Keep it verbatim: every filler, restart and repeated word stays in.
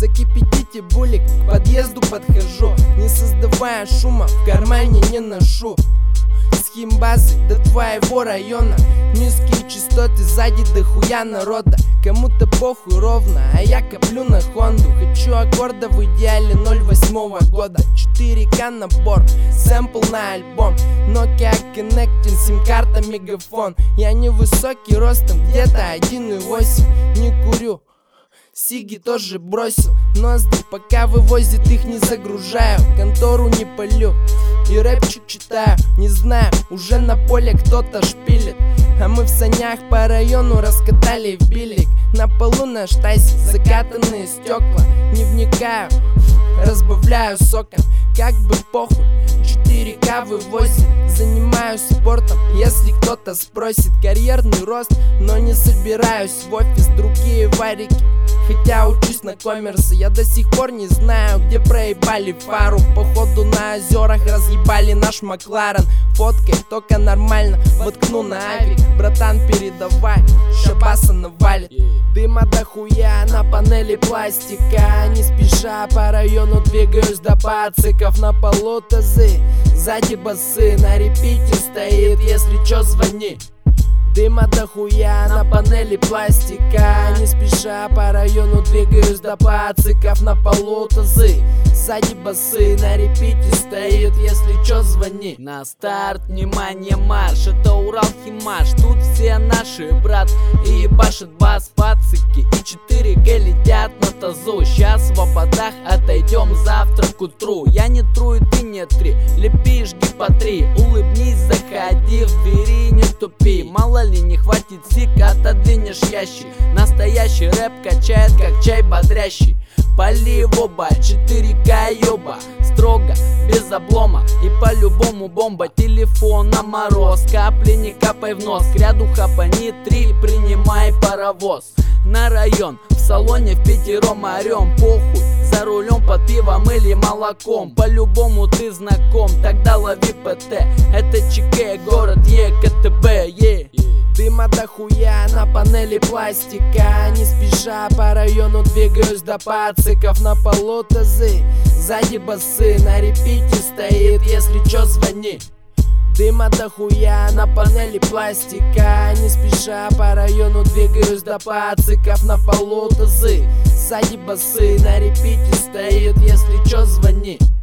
Закипятите булик, к подъезду подхожу, не создавая шума, в кармане не ношу. С химбазы до твоего района низкие частоты, сзади дохуя народа. Кому-то похуй ровно, а я коплю на Хонду. Хочу аккорда в идеале ноль восьмого года. четыре ка набор, сэмпл на альбом. Nokia Connecting, сим-карта, мегафон. Я невысокий ростом, где-то один и восемь. Не курю, сиги тоже бросил. Ноздри пока вывозит, их не загружаю. Контору не палю и рэпчик читаю. Не знаю, уже на поле кто-то шпилит, а мы в санях по району раскатали в билик. На полу на штайсе закатанные стекла. Не вникаю, разбавляю соком, как бы похуй. четыре ка вывозит, занимаюсь спортом, если кто-то спросит. Карьерный рост, но не собираюсь в офис. Другие варики, хотя учусь на коммерсе. Я до сих пор не знаю, где проебали фару. Походу на озерах разъебали наш Макларен. Фоткой только нормально, воткну на авик. Братан, передавай, шабаса навалит. Дыма дохуя на панели пластика. Не спеша по району двигаюсь до пациков. На полу тазы, сзади басы, на репите стоит, если чё звони. Дыма дохуя на панели пластика. Не спеша по району двигаюсь до пациков. На полу тазы, сзади басы, на репите стоит, если чё звони. На старт, внимание, марш, это Урал Химаш. Тут все наши, брат, и ебашит бас пацики. И четыре ка летят на тазу. Сейчас в ободах отойдем завтра к утру. Я не тру и ты не три, лепи, жги по три. Улыбнись, заходи, в двери не тупи. Мало ли не хватит сик, отодвинешь ящик. Настоящий рэп качает, как чай бодрящий. Пали в оба, четыре ка ёба, строго, без облома. И по-любому бомба, телефон на мороз. Капли не капай в нос, к ряду хапани три, принимай паровоз. На район, в салоне в пятером орем, похуй. За рулем под пивом или молоком. По-любому ты знаком, тогда лови ПТ. Это ЧК, город ЕКТБ, е. Дыма дохуя на панели пластика. Не спеша по району двигаюсь до пациков. На полу тазы, сзади басы, на репите стоит, если чё звони. Дыма дохуя на панели пластика. Не спеша по району двигаюсь до пациков. На полу тазы, сзади басы, на репите стоит, если чё звони.